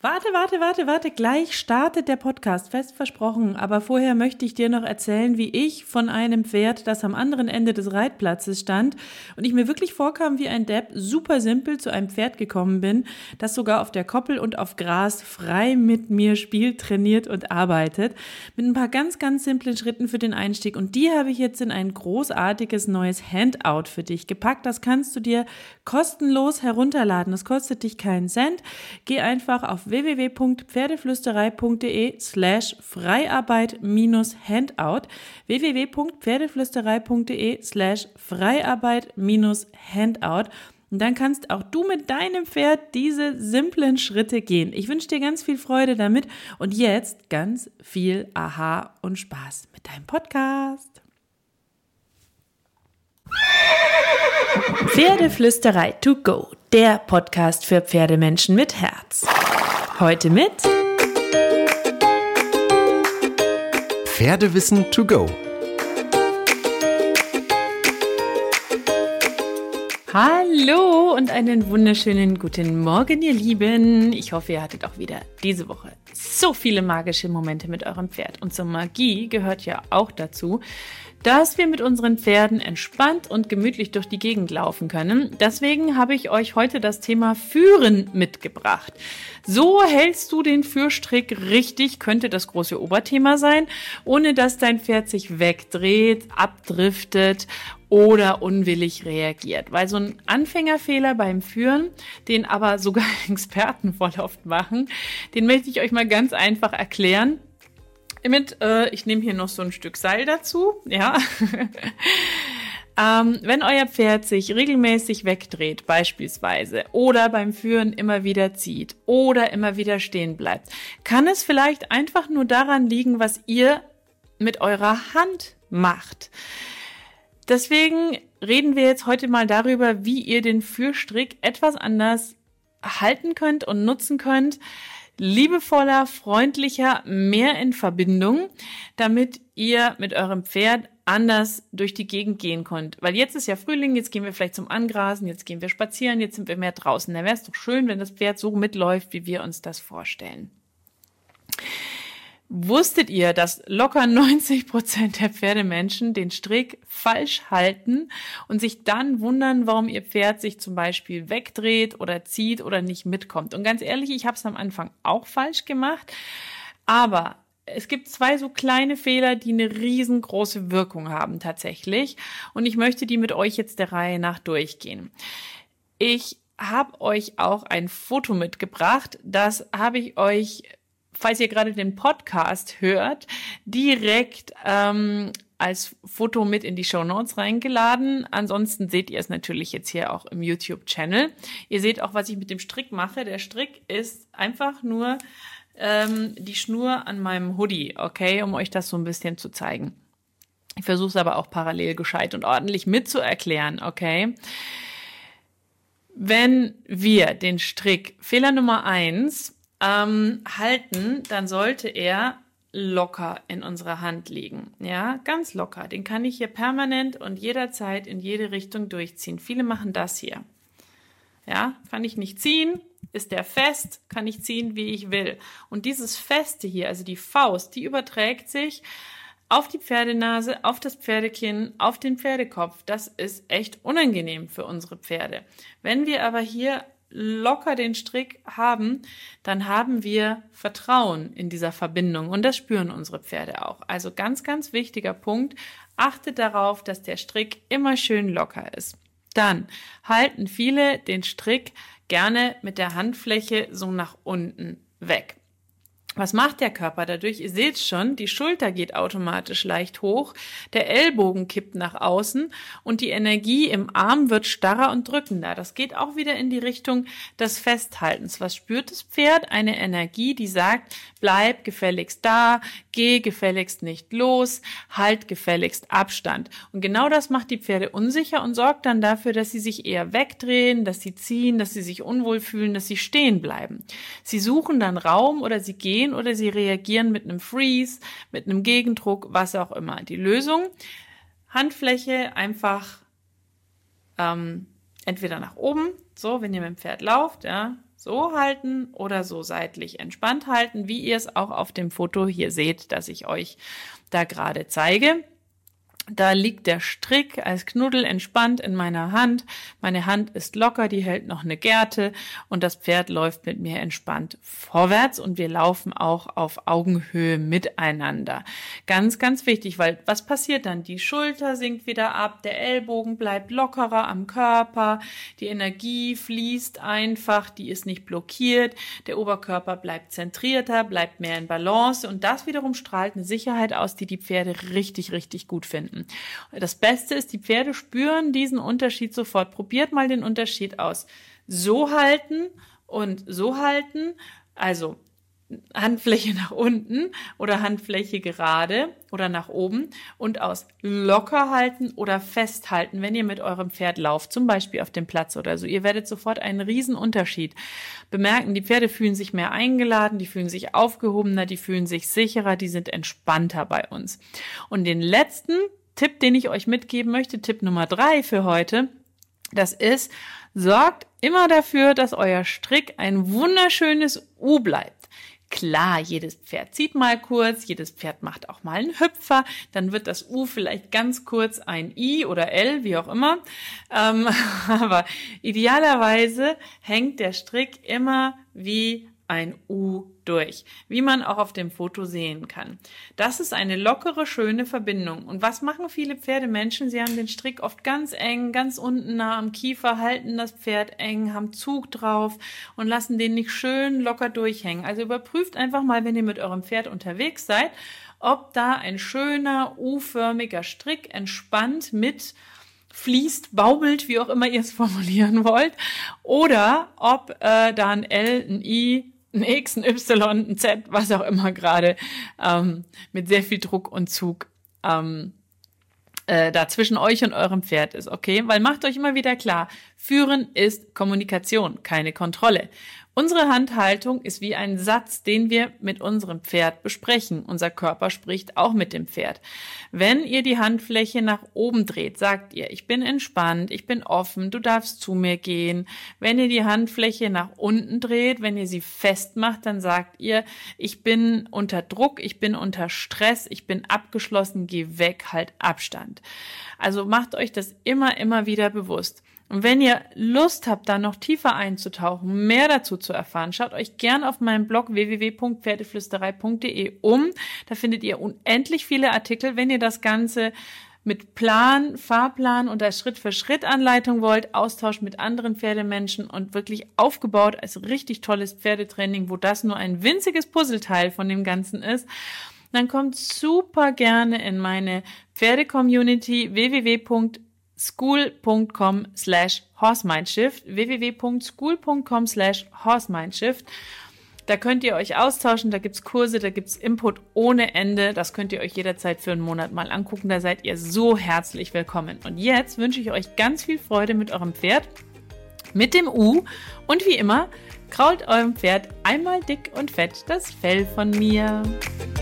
Warte, gleich startet der Podcast, fest versprochen. Aber vorher möchte ich dir noch erzählen, wie ich von einem Pferd, das am anderen Ende des Reitplatzes stand und ich mir wirklich vorkam wie ein Depp, super simpel zu einem Pferd gekommen bin, das sogar auf der Koppel und auf Gras frei mit mir spielt, trainiert und arbeitet. Mit ein paar ganz, ganz simplen Schritten für den Einstieg. Und die habe ich jetzt in ein großartiges neues Handout für dich gepackt. Das kannst du dir kostenlos herunterladen. Das kostet dich keinen Cent. Geh einfach auf www.pferdeflüsterei.de/Freiarbeit-Handout www.pferdeflüsterei.de/Freiarbeit-Handout und dann kannst auch du mit deinem Pferd diese simplen Schritte gehen. Ich wünsche dir ganz viel Freude damit und jetzt ganz viel Aha und Spaß mit deinem Podcast. Pferdeflüsterei to go, der Podcast für Pferdemenschen mit Herz. Heute mit Pferdewissen to go. Hallo und einen wunderschönen guten Morgen, ihr Lieben. Ich hoffe, ihr hattet auch wieder diese Woche so viele magische Momente mit eurem Pferd. Und zur Magie gehört ja auch dazu, dass wir mit unseren Pferden entspannt und gemütlich durch die Gegend laufen können. Deswegen habe ich euch heute das Thema Führen mitgebracht. So hältst du den Führstrick richtig, könnte das große Oberthema sein, ohne dass dein Pferd sich wegdreht, abdriftet oder unwillig reagiert. Weil so ein Anfängerfehler beim Führen, den aber sogar Experten voll oft machen, den möchte ich euch mal ganz einfach erklären. Ich nehme hier noch so ein Stück Seil dazu, ja. Wenn euer Pferd sich regelmäßig wegdreht, beispielsweise, oder beim Führen immer wieder zieht oder immer wieder stehen bleibt, kann es vielleicht einfach nur daran liegen, was ihr mit eurer Hand macht. Deswegen reden wir jetzt heute mal darüber, wie ihr den Führstrick etwas anders halten könnt und nutzen könnt, liebevoller, freundlicher, mehr in Verbindung, damit ihr mit eurem Pferd anders durch die Gegend gehen könnt. Weil jetzt ist ja Frühling, jetzt gehen wir vielleicht zum Angrasen, jetzt gehen wir spazieren, jetzt sind wir mehr draußen. Da wäre es doch schön, wenn das Pferd so mitläuft, wie wir uns das vorstellen. Wusstet ihr, dass locker 90% der Pferdemenschen den Strick falsch halten und sich dann wundern, warum ihr Pferd sich zum Beispiel wegdreht oder zieht oder nicht mitkommt? Und ganz ehrlich, ich habe es am Anfang auch falsch gemacht, aber es gibt zwei so kleine Fehler, die eine riesengroße Wirkung haben tatsächlich und ich möchte die mit euch jetzt der Reihe nach durchgehen. Ich habe euch auch ein Foto mitgebracht, das habe ich euch, falls ihr gerade den Podcast hört, direkt als Foto mit in die Shownotes reingeladen. Ansonsten seht ihr es natürlich jetzt hier auch im YouTube-Channel. Ihr seht auch, was ich mit dem Strick mache. Der Strick ist einfach nur die Schnur an meinem Hoodie, okay, um euch das so ein bisschen zu zeigen. Ich versuche es aber auch parallel gescheit und ordentlich mitzuerklären, okay. Wenn wir den Strick, Fehler Nummer 1, halten, dann sollte er locker in unserer Hand liegen. Ja, ganz locker. Den kann ich hier permanent und jederzeit in jede Richtung durchziehen. Viele machen das hier. Ja, kann ich nicht ziehen, ist der fest, kann ich ziehen, wie ich will. Und dieses Feste hier, also die Faust, die überträgt sich auf die Pferdenase, auf das Pferdekinn, auf den Pferdekopf. Das ist echt unangenehm für unsere Pferde. Wenn wir aber hier locker den Strick haben, dann haben wir Vertrauen in dieser Verbindung und das spüren unsere Pferde auch. Also ganz, ganz wichtiger Punkt, achtet darauf, dass der Strick immer schön locker ist. Dann halten viele den Strick gerne mit der Handfläche so nach unten weg. Was macht der Körper dadurch? Ihr seht schon, die Schulter geht automatisch leicht hoch, der Ellbogen kippt nach außen und die Energie im Arm wird starrer und drückender. Das geht auch wieder in die Richtung des Festhaltens. Was spürt das Pferd? Eine Energie, die sagt, bleib gefälligst da, geh gefälligst nicht los, halt gefälligst Abstand. Und genau das macht die Pferde unsicher und sorgt dann dafür, dass sie sich eher wegdrehen, dass sie ziehen, dass sie sich unwohl fühlen, dass sie stehen bleiben. Sie suchen dann Raum oder sie gehen oder sie reagieren mit einem Freeze, mit einem Gegendruck, was auch immer. Die Lösung, Handfläche einfach entweder nach oben, so, wenn ihr mit dem Pferd lauft, ja, so halten oder so seitlich entspannt halten, wie ihr es auch auf dem Foto hier seht, das ich euch da gerade zeige. Da liegt der Strick als Knuddel entspannt in meiner Hand. Meine Hand ist locker, die hält noch eine Gerte und das Pferd läuft mit mir entspannt vorwärts und wir laufen auch auf Augenhöhe miteinander. Ganz, ganz wichtig, weil was passiert dann? Die Schulter sinkt wieder ab, der Ellbogen bleibt lockerer am Körper, die Energie fließt einfach, die ist nicht blockiert, der Oberkörper bleibt zentrierter, bleibt mehr in Balance und das wiederum strahlt eine Sicherheit aus, die die Pferde richtig, richtig gut finden. Das Beste ist, die Pferde spüren diesen Unterschied sofort. Probiert mal den Unterschied aus. So halten und so halten, also Handfläche nach unten oder Handfläche gerade oder nach oben und aus locker halten oder festhalten, wenn ihr mit eurem Pferd lauft, zum Beispiel auf dem Platz oder so. Ihr werdet sofort einen riesen Unterschied bemerken. Die Pferde fühlen sich mehr eingeladen, die fühlen sich aufgehobener, die fühlen sich sicherer, die sind entspannter bei uns. Und den letzten Tipp, den ich euch mitgeben möchte, Tipp Nummer 3 für heute, das ist, sorgt immer dafür, dass euer Strick ein wunderschönes U bleibt. Klar, jedes Pferd zieht mal kurz, jedes Pferd macht auch mal einen Hüpfer, dann wird das U vielleicht ganz kurz ein I oder L, wie auch immer. Aber idealerweise hängt der Strick immer wie ein U durch, wie man auch auf dem Foto sehen kann. Das ist eine lockere, schöne Verbindung. Und was machen viele Pferdemenschen? Sie haben den Strick oft ganz eng, ganz unten nah am Kiefer, halten das Pferd eng, haben Zug drauf und lassen den nicht schön locker durchhängen. Also überprüft einfach mal, wenn ihr mit eurem Pferd unterwegs seid, ob da ein schöner, U-förmiger Strick entspannt mit fließt, baumelt, wie auch immer ihr es formulieren wollt, oder ob da ein L, ein I, ein X, ein Y, ein Z, was auch immer gerade mit sehr viel Druck und Zug da zwischen euch und eurem Pferd ist, okay? Weil macht euch immer wieder klar, Führen ist Kommunikation, keine Kontrolle. Unsere Handhaltung ist wie ein Satz, den wir mit unserem Pferd besprechen. Unser Körper spricht auch mit dem Pferd. Wenn ihr die Handfläche nach oben dreht, sagt ihr, ich bin entspannt, ich bin offen, du darfst zu mir gehen. Wenn ihr die Handfläche nach unten dreht, wenn ihr sie festmacht, dann sagt ihr, ich bin unter Druck, ich bin unter Stress, ich bin abgeschlossen, geh weg, halt Abstand. Also macht euch das immer wieder bewusst. Und wenn ihr Lust habt, da noch tiefer einzutauchen, mehr dazu zu erfahren, schaut euch gern auf meinem Blog www.pferdeflüsterei.de um. Da findet ihr unendlich viele Artikel. Wenn ihr das Ganze mit Plan, Fahrplan und als Schritt-für-Schritt-Anleitung wollt, Austausch mit anderen Pferdemenschen und wirklich aufgebaut als richtig tolles Pferdetraining, wo das nur ein winziges Puzzleteil von dem Ganzen ist, dann kommt super gerne in meine Pferde-Community www.school.com/horsemindshift, www.school.com/horsemindshift. Da könnt ihr euch austauschen, da gibt's Kurse, da gibt's Input ohne Ende. Das könnt ihr euch jederzeit für einen Monat mal angucken. Da seid ihr so herzlich willkommen. Und jetzt wünsche ich euch ganz viel Freude mit eurem Pferd, mit dem U. Und wie immer, krault eurem Pferd einmal dick und fett das Fell von mir.